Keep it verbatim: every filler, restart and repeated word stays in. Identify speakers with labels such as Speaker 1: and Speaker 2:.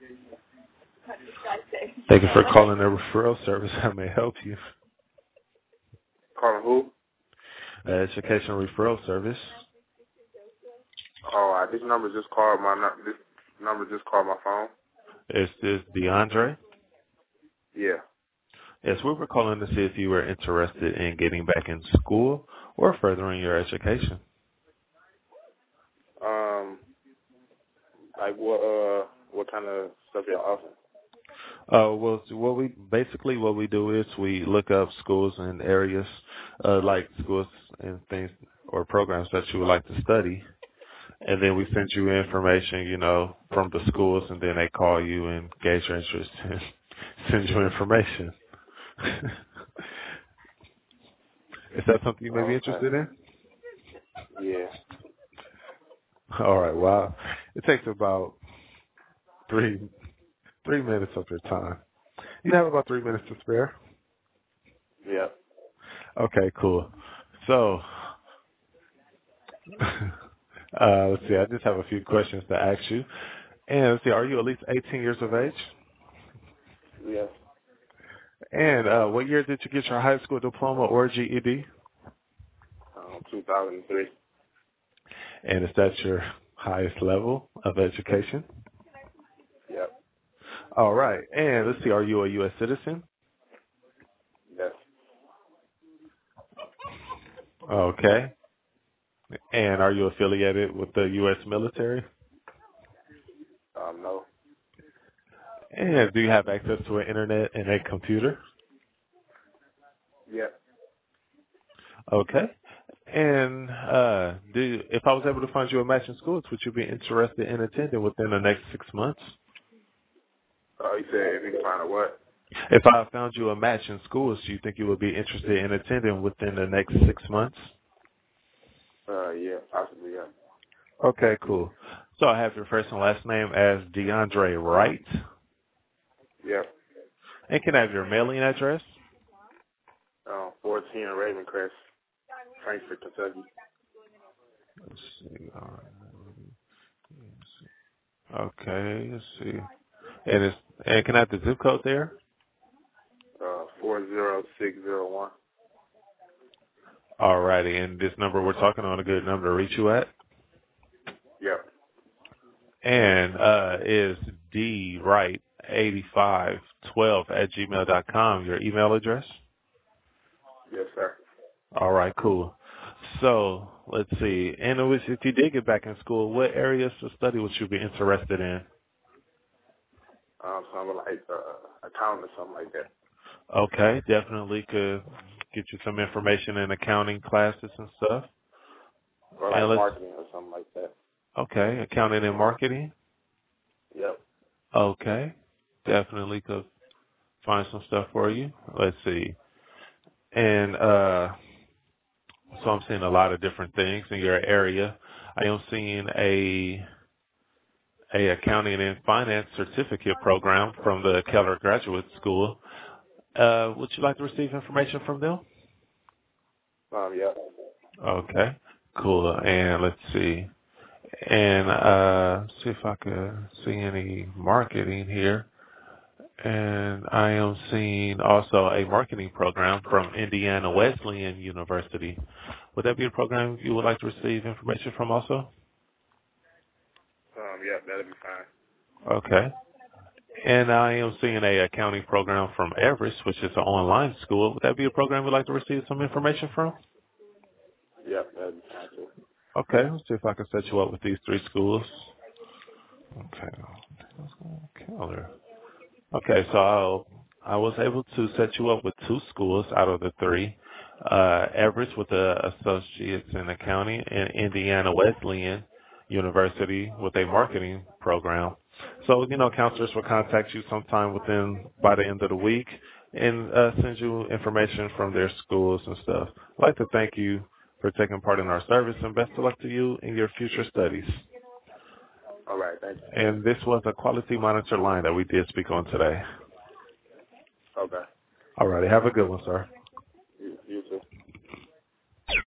Speaker 1: Thank you for calling the referral service. How may I help you?
Speaker 2: Calling who?
Speaker 1: Uh, education referral service.
Speaker 2: Oh, uh, this number just called my nu- this number just called my phone.
Speaker 1: Is this DeAndre?
Speaker 2: Yeah.
Speaker 1: Yes, we were calling to see if you were interested in getting back in school or furthering your education.
Speaker 2: Um, like what uh what kind of stuff y'all offering?
Speaker 1: Uh, well, so what we basically what we do is we look up schools and areas, uh, like schools and things or programs that you would like to study, and then we send you information, you know, from the schools, and then they call you and gauge your interest and send you information. Is that something you may be
Speaker 2: Oh, okay.
Speaker 1: interested in?
Speaker 2: Yeah.
Speaker 1: All right. Wow. It takes about three three minutes of your time. You have about three minutes to spare.
Speaker 2: Yeah.
Speaker 1: Okay. Cool. So, uh, let's see. I just have a few questions to ask you. And let's see. Are you at least eighteen years of age?
Speaker 2: Yes.
Speaker 1: And uh, what year did you get your high school diploma or G E D?
Speaker 2: Um, two thousand three.
Speaker 1: And is that your highest level of education?
Speaker 2: Yep.
Speaker 1: All right. And let's see. Are you a U S citizen?
Speaker 2: Yes.
Speaker 1: Okay. And are you affiliated with the U S military?
Speaker 2: Um, no.
Speaker 1: And do you have access to an internet and a computer?
Speaker 2: Yep.
Speaker 1: Okay. And uh, do if I was able to find you a match in schools, would you be interested in attending within the next six months?
Speaker 2: Oh, you said if you can find a what?
Speaker 1: If I found you a match in schools, do you think you would be interested in attending within the next six months?
Speaker 2: Uh, yeah, possibly. Yeah.
Speaker 1: Okay, cool. So I have your first and last name as DeAndre Wright.
Speaker 2: Yep.
Speaker 1: And can I have your mailing address?
Speaker 2: Um, fourteen Ravencrest, Frankfort, Kentucky.
Speaker 1: Let's see. Okay, let's see. And it's and can I have the zip code there?
Speaker 2: Uh, four zero six zero one.
Speaker 1: Alrighty, and this number we're talking on a good number to reach you at?
Speaker 2: Yep.
Speaker 1: And uh is D Wright eighty five twelve at gmail dot com your email address?
Speaker 2: Yes, sir.
Speaker 1: All right, cool. So let's see. And it was, if you did get back in school, what areas of study would you be interested in?
Speaker 2: Um, something like uh, accounting or something like that.
Speaker 1: Okay, definitely could get you some information in accounting classes and stuff.
Speaker 2: Or
Speaker 1: And
Speaker 2: like
Speaker 1: let's
Speaker 2: marketing or something like that.
Speaker 1: okay, accounting and marketing.
Speaker 2: Yep.
Speaker 1: Okay, definitely could find some stuff for you. Let's see. And uh so I'm seeing a lot of different things in your area. I am seeing a a accounting and finance certificate program from the Keller Graduate School. Uh, would you like to receive information from them?
Speaker 2: Um, yep.
Speaker 1: Okay, cool. And let's see. And uh, see if I could see any marketing here. And I am seeing also a marketing program from Indiana Wesleyan University. Would that be a program you would like to receive information from also?
Speaker 2: Um, yep, that'll be fine.
Speaker 1: Okay. And I am seeing a accounting program from Everest, which is an online school. Would that be a program you'd like to receive some information from?
Speaker 2: Yep, that'll be fine too.
Speaker 1: Okay, let's see if I can set you up with these three schools. Okay. Keller. Okay, so I'll, I was able to set you up with two schools out of the three. Uh, Everest with the Associates in Accounting and Indiana Wesleyan University with a marketing program. So, you know, counselors will contact you sometime within, by the end of the week and uh, send you information from their schools and stuff. I'd like to thank you for taking part in our service and best of luck to you in your future studies.
Speaker 2: All right, thank
Speaker 1: And this was a quality monitor line that we did speak on today.
Speaker 2: you. Okay.
Speaker 1: All righty. Have a good one, sir.